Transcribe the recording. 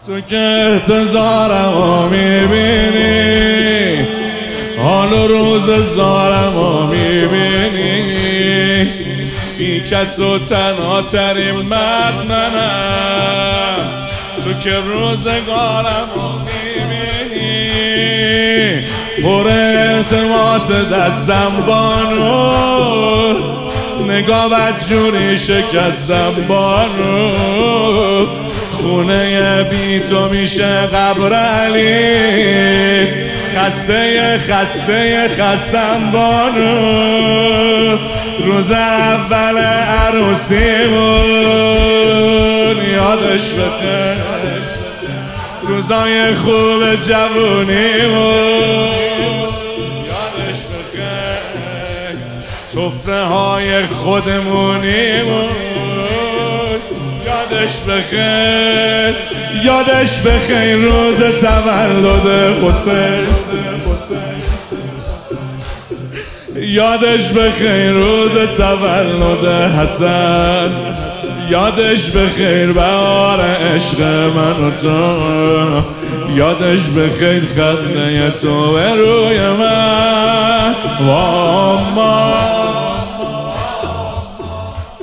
تو که احتضارمو میبینی، حال و روز زارمو میبینی، بی کس و تنها ترین مرد منم. تو که روزگارمو میبینی، پر التماس دستم بانو، نگاه بدجوری شکستم بانو، خونه بی تو میشه قبر علی، خستم بانو. روز اول عروسیمون یادش بخیر، روزای خوب جوونیمون یادش بخیر، سفره های خودمونیمون یادش بخیر، روز تولد حسین یادش بخیر، روز تولد حسن یادش بخیر، بهار عشق من و تو یادش بخیر، خنده تو به روی من.